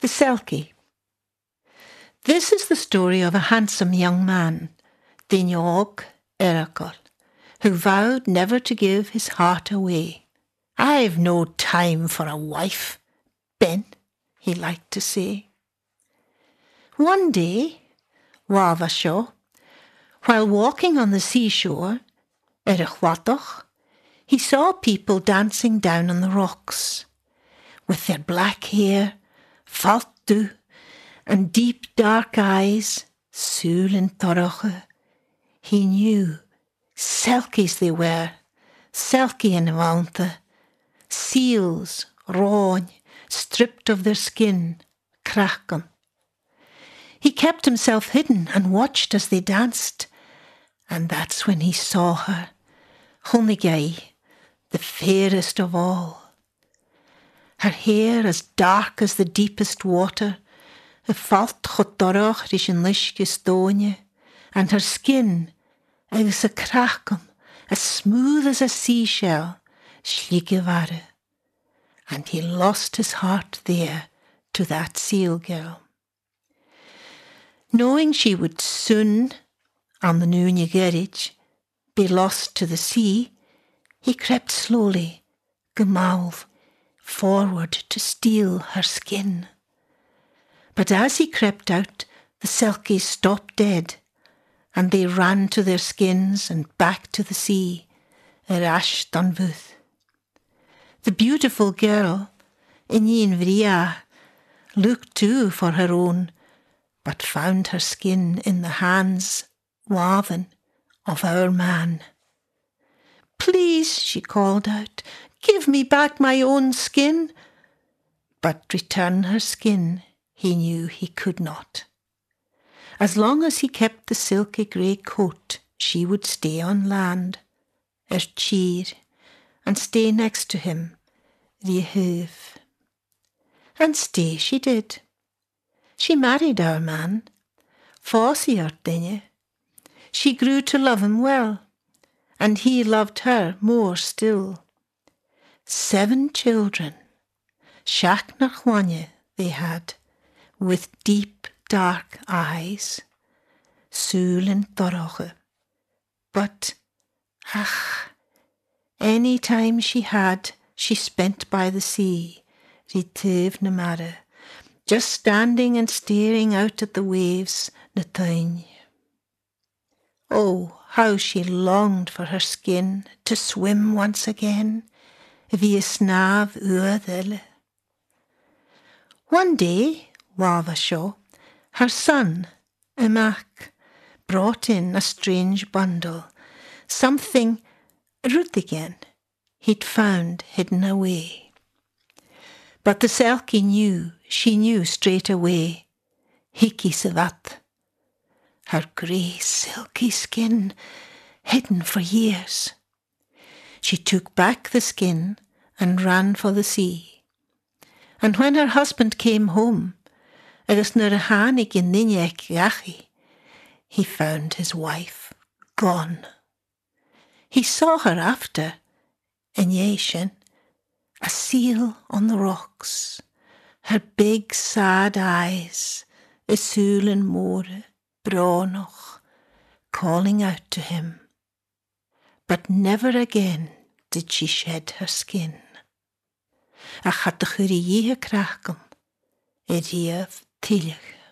The Selkie. This is the story of a handsome young man, Dineog Eracol, who vowed never to give his heart away. "I've no time for a wife, Ben," he liked to say. One day, Wavashaw, while walking on the seashore, Erechwatoch, he saw people dancing down on the rocks. With their black hair, faltu, and deep dark eyes, Sul and Toroche, he knew Selkies they were, Selkie in Wante, seals, rawn, stripped of their skin, kraken. He kept himself hidden and watched as they danced, and that's when he saw her, Honigay, the fairest of all. Her hair as dark as the deepest water, a falt chotoroch rish an lishke stone, and her skin as a kraken, as smooth as a seashell, slike ware. And he lost his heart there to that seal girl. Knowing she would soon, on the Núine Gerrig, be lost to the sea, he crept slowly, gemalv, forward to steal her skin. But as he crept out, the Selkies stopped dead, and they ran to their skins and back to the sea, Ash Dunvuth. The beautiful girl, Inyin Vria, looked too for her own, but found her skin in the hands, woven, of our man. "Please," she called out, "give me back my own skin." But return her skin he knew he could not. As long as he kept the silky grey coat, she would stay on land, cheer, and stay next to him, Riehuv. And stay she did. She married our man, Fossi Dinne. She grew to love him well, and he loved her more still. 7 children, Shach nach Wanye, they had, with deep dark eyes, Sul and Toroche. But, any time she had, she spent by the sea, Rituv Namara, just standing and staring out at the waves, Natain. Oh, how she longed for her skin to swim once again, via snav uadele. One day, Wavashaw, her son, Emach, brought in a strange bundle, something Rudigen he'd found hidden away. But the Selkie she knew straight away, Hiki Savat, her grey silky skin hidden for years. She took back the skin and ran for the sea. And when her husband came home, agus nuair a hánig in Ninech Gachi, he found his wife gone. He saw her after, in Yashin, a seal on the rocks, her big sad eyes, Isul and More, Bronoch, calling out to him. But never again did she shed her skin. Ach had de churie kraken, Riev Tillich.